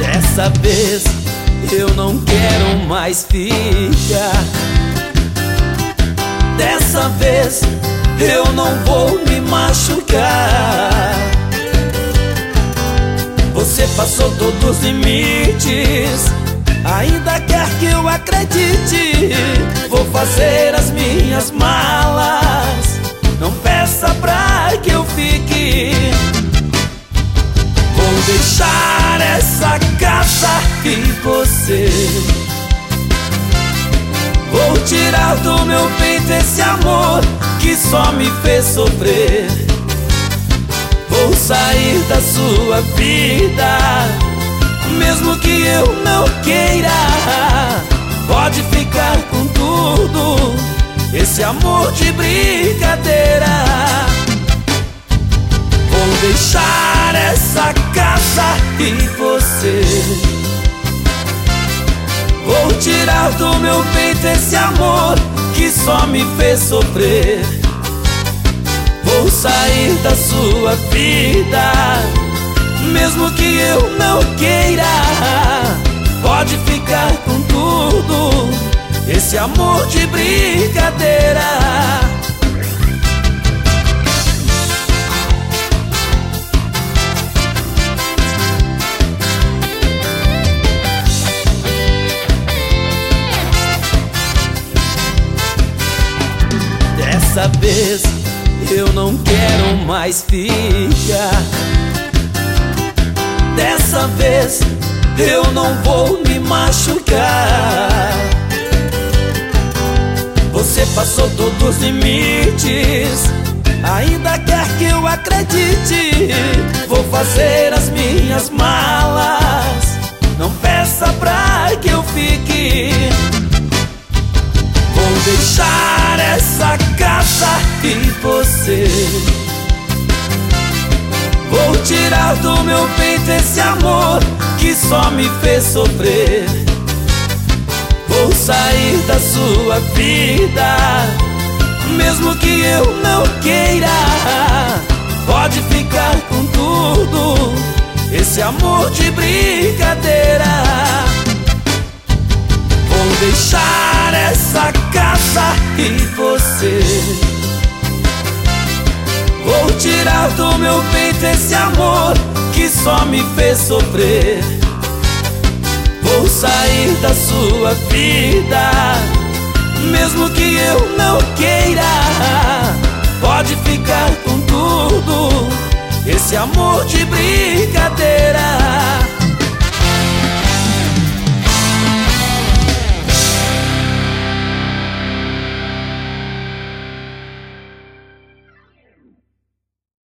Dessa vez eu não quero mais ficar. Dessa vez eu não vou me machucar. Você passou todos os limites, ainda quer que eu acredite. Vou fazer as minhas malas, não peça pra que eu fique. Vou deixar essa casa e você. Vou tirar do meu peito esse amor que só me fez sofrer. Vou sair da sua vida, mesmo que eu não queira. Pode ficar com tudo, esse amor de brincadeira. Vou deixar essa casa e você. Vou tirar do meu peito esse amor que só me fez sofrer. Vou sair da sua vida, mesmo que eu não queira. Pode ficar com tudo, esse amor de brincadeira. Dessa vez eu não quero mais ficar. Dessa vez eu não vou me machucar. Você passou todos os limites, ainda quer que eu acredite. Vou fazer as minhas malas, não peça pra que eu fique. Vou deixar essa casa e você. Vou tirar do meu peito esse amor que só me fez sofrer. Vou sair da sua vida, mesmo que eu não queira. Pode ficar com tudo, esse amor de brincadeira. Vou deixar essa casa e você. Vou tirar do meu peito esse amor que só me fez sofrer. Vou sair da sua vida, mesmo que eu não queira. Pode ficar com tudo, esse amor de brincadeira.